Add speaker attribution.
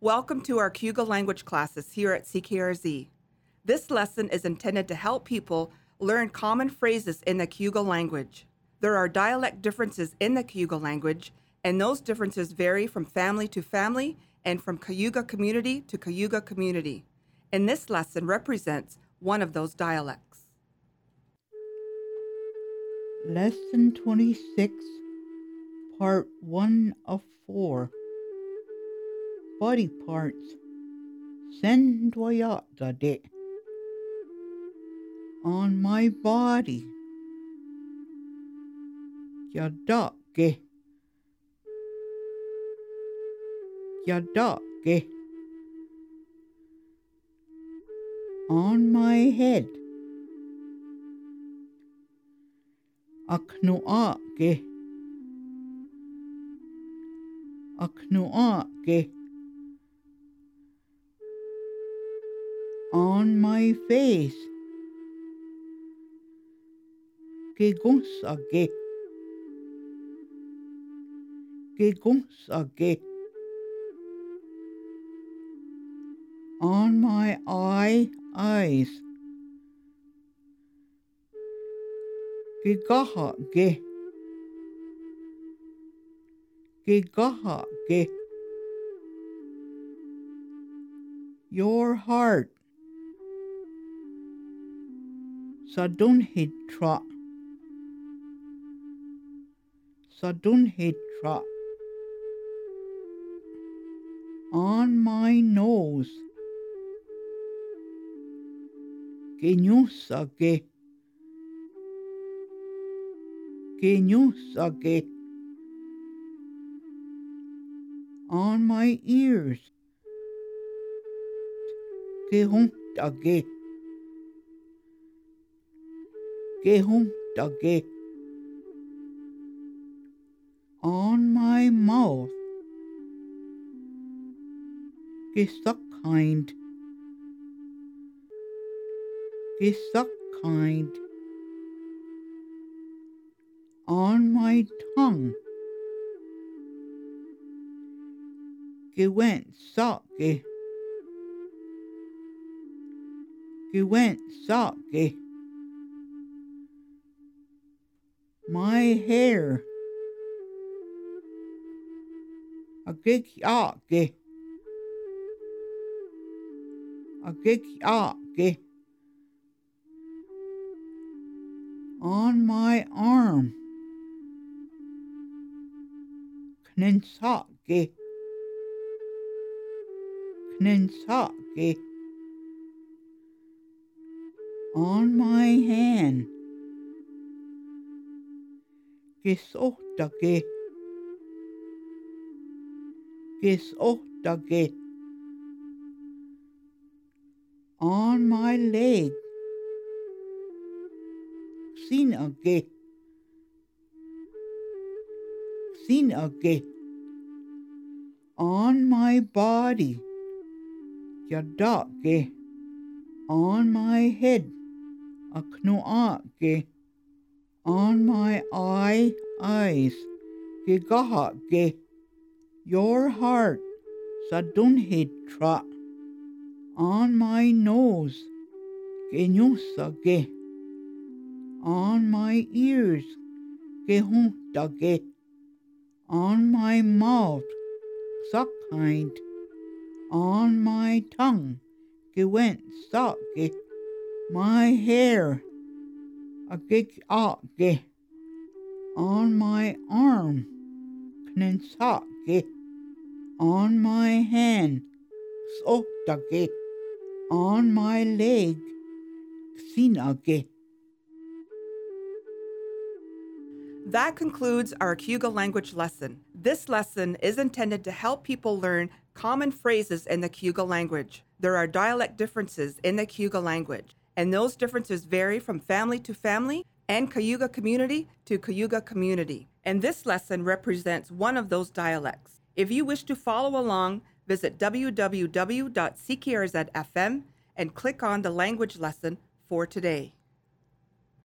Speaker 1: Welcome to our Cayuga language classes here at CKRZ. This lesson is intended to help people learn common phrases in the Cayuga language. There are dialect differences in the Cayuga language, and those differences vary from family to family and from Cayuga community to Cayuga community. And this lesson represents one of those dialects.
Speaker 2: Lesson 26, Part 1 of 4. Body parts. Sendwayatade. On my body. Yadake. Yadake. On my head. Aknuake. Aknuake. On my face. Gegonsage. Gegonsage. On my eyes. Gegahage. Gegahage. Your heart. Sadunhitra. Sadunhitra. On my nose. Genyusage. Genyusage. On my ears. Gehuntage. Gehuntage. On my mouth. Gesakkind. Gesakkind. On my tongue. Gewensake. Gewensake. My hair. Agekiake. Agekiake. On my arm. Knensake. Knensake. On my hand. Gesotake. Gesotake. On my leg. Sinage. Sinage. On my body. Yadake. On my head. Aknuake. On my eyes. Gegahage. Your heart. Sadunhitra. On my nose. Genyusage. On my ears. Gehuntage. On my mouth. Sakkind. On my tongue. Gewensake. My hair. Agekiake. On my arm. Knensake. On my hand. Sotake. On my leg. Sinage.
Speaker 1: That concludes our Cayuga language lesson. This lesson is intended to help people learn common phrases in the Cayuga language. There are dialect differences in the Cayuga language, and those differences vary from family to family and Cayuga community to Cayuga community. And this lesson represents one of those dialects. If you wish to follow along, visit www.ckrz.fm and click on the language lesson for today.